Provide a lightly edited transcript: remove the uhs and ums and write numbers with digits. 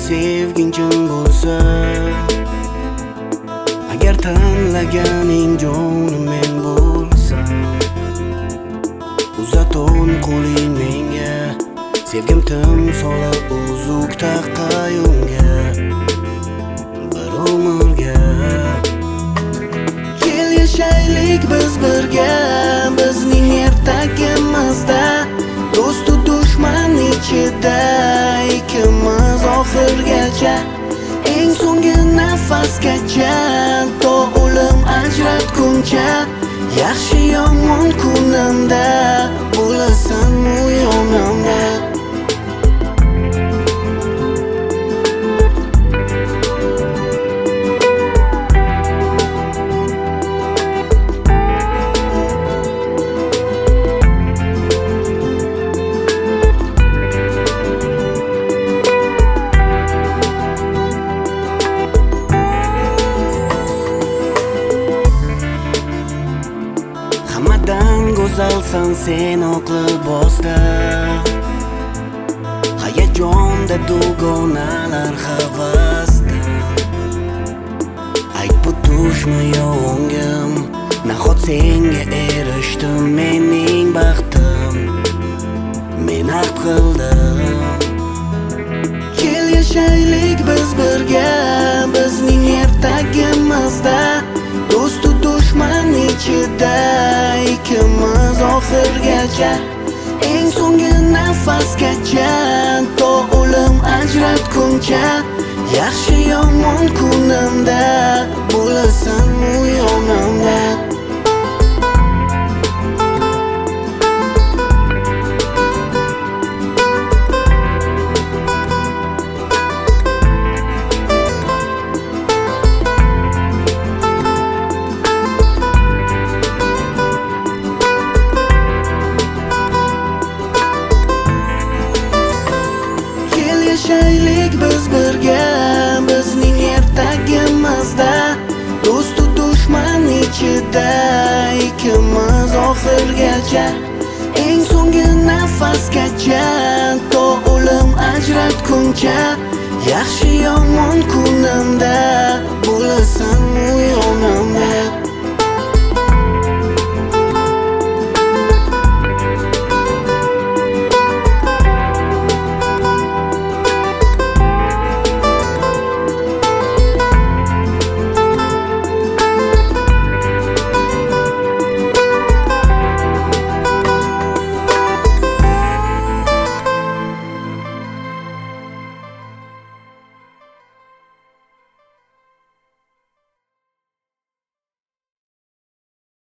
sevging chin bo'lsa, agar tanlaganing jonim men bo'lsam, uzaton qo'ling menga, sevgim timsoli uzuk taqqayunga, bir umrga. Kel yashaylik biz birga, bizning ertagimizda, do'stu dushman ichida ikkimiz oxirgacha, eng so'nggi nafasgacha, to o'lim ajratguncha, yaxshi yomon kunimda bo'lasan u yonimda. Hammadan go'zalsan sen oq libosda, hayajonda dugonalar havasda. Ayt bu tushmi yo'ngim, nahot senga erishdim mening baxtim, men haq qildim. Kel yashaylik biz birga, bizning ertagimizda, do'stu dushman ichida ikkimiz oxirgacha, eng so'nggi nafasgacha, to o'lim ajratguncha, yaxshi yomon kunimda bo'lasan u yonimda. Yashaylik biz birga, bizning ertagimizda, do'stu dushman ichida ikkimiz oxirgacha, eng so'nggi nafasgacha, to o'lim ajratguncha, yaxshi yomon kunimda bo'lasan u yonimda.